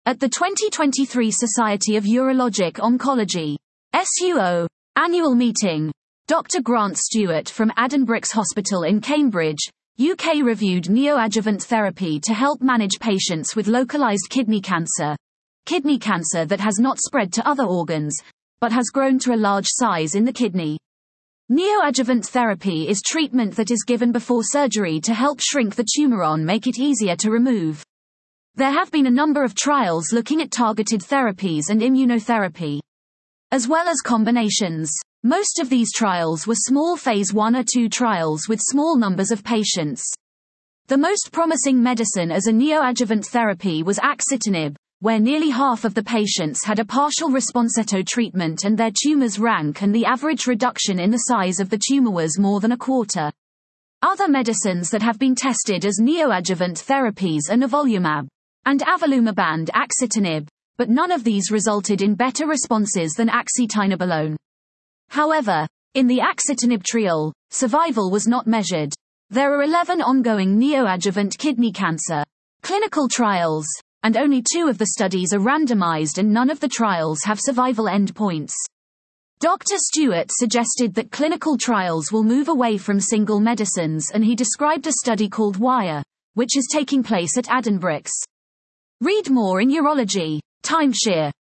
At the 2023 Society of Urologic Oncology (SUO) annual meeting, Dr. Grant Stewart from Addenbrooke's Hospital in Cambridge, UK reviewed neoadjuvant therapy to help manage patients with localized kidney cancer that has not spread to other organs, but has grown to a large size in the kidney. Neoadjuvant therapy is treatment that is given before surgery to help shrink the tumor and make it easier to remove. There have been a number of trials looking at targeted therapies and immunotherapy, as well as combinations. Most of these trials were small phase 1 or 2 trials with small numbers of patients. The most promising medicine as a neoadjuvant therapy was axitinib, where nearly half of the patients had a partial response to treatment and their tumors shrank and the average reduction in the size of the tumor was more than a quarter. Other medicines that have been tested as neoadjuvant therapies are nivolumab and avelumab and axitinib, but none of these resulted in better responses than axitinib alone. However, in the axitinib trial, survival was not measured. There are 11 ongoing neoadjuvant kidney cancer clinical trials, and only 2 of the studies are randomized and none of the trials have survival endpoints. Dr. Stewart suggested that clinical trials will move away from single medicines, and he described a study called WIRE, which is taking place at Addenbrooke's. Read more in Urology. Timeshare.